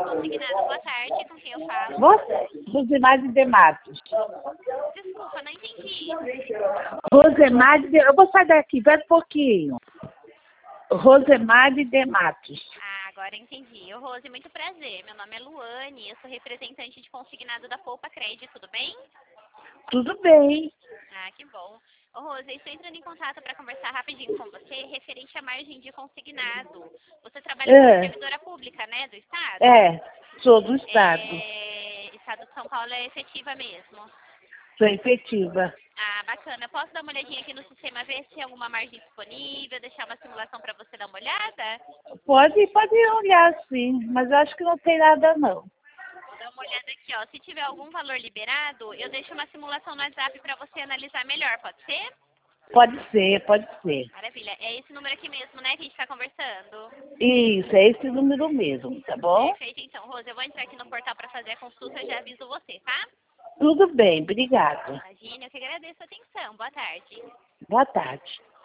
consignado. Boa tarde, com quem eu falo? Rosemade de Matos. Desculpa, não entendi. Rosemade de... Eu vou sair daqui, espera um pouquinho. Rosemade de Matos. Ah, agora entendi. Ô, Rose, muito prazer. Meu nome é Luane, eu sou representante de consignado da Poupa Crédito, tudo bem? Tudo bem. Ah, que bom. Ô, Rose, eu estou entrando em contato para conversar rapidinho com você referente à margem de consignado. Você trabalha como servidora pública, né, do Estado? Sou do Estado. Estado de São Paulo é efetiva mesmo. Sou efetiva. Ah, bacana. Eu posso dar uma olhadinha aqui no sistema, ver se tem alguma margem disponível, deixar uma simulação para você dar uma olhada? Pode olhar sim, mas eu acho que não tem nada não. Vou dar uma olhada aqui, ó. Se tiver algum valor liberado, eu deixo uma simulação no WhatsApp para você analisar melhor, pode ser? Pode ser. Maravilha. É esse número aqui mesmo, né, que a gente está conversando? Isso, é esse número mesmo, tá bom? Perfeito, então. Rose, eu vou entrar aqui no portal para fazer a consulta, eu já aviso você, tá? Tudo bem, obrigada. Imagina, eu que agradeço a atenção. Boa tarde. Boa tarde.